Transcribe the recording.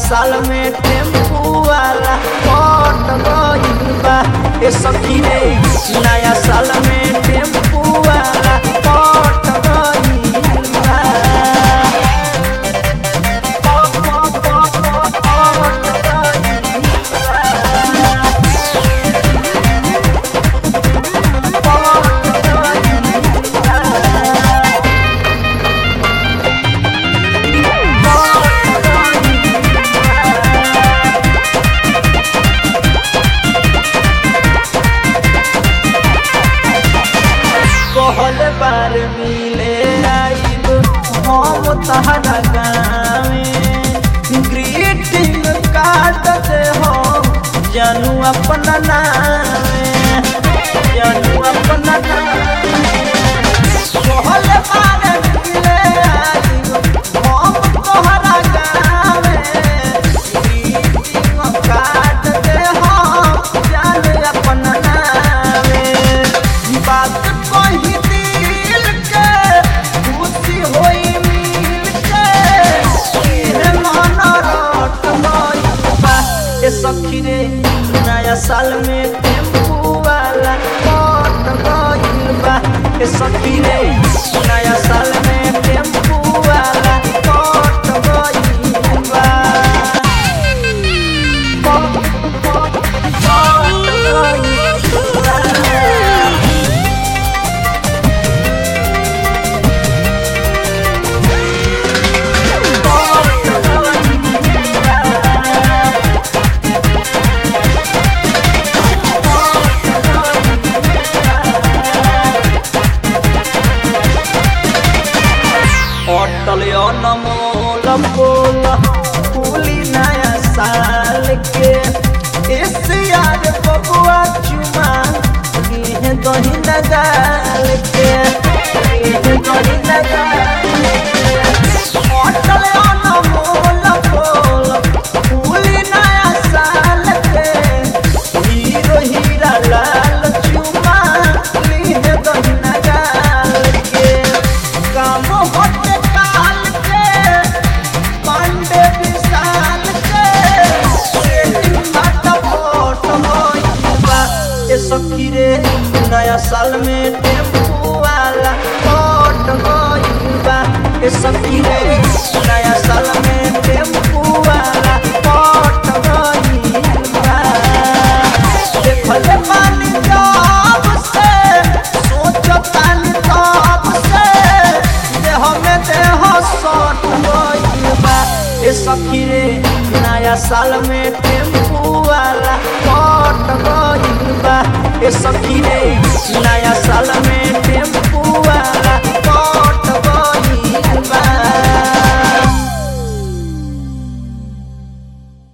साल में टेम्पू वाला कट गइल बा। ए सखी रे नया साल में टेम्पू वाला कट गइल बा। कहल बार मिले आइब हम तहरा गाँवे, ग्रीटिंग कार्ड दे हो जानू अपना नामे, जानू अपना नामे। कहल बार मिले आइब हम तहरा गाँवे, ग्रीटिंग कार्ड दे हो जानू अपना नामे। बात कही दिल के खुशी होई मिल के मन रट गइल बा। ए सखी रे नया साल में टेम्पू वाला कट गइल बा। ए सखी रे नया साल में टेम्पू वाला कट गइल बा। अटल अनमोल बोल फूली नया साल के, इस यार बबुआ चुमा दही नगाल के, दही नगाल के। अटल अनमोल बोल फूली नया साल के, हीरो हीरा लाल चुमा दही नगाल के। काम होते सखी रे नया साल में टेम्पू वाला कट गइल बा। ए सखी रे नया साल में टेम्पू वाला कट गइल बा। देखल पानी जब से सोचतानी तब से देह में देह सट गइल बा। ए सखी रे नया साल में टेम्पू वाला कट गइल बा। ए सखी रे नया साल में टेम्पू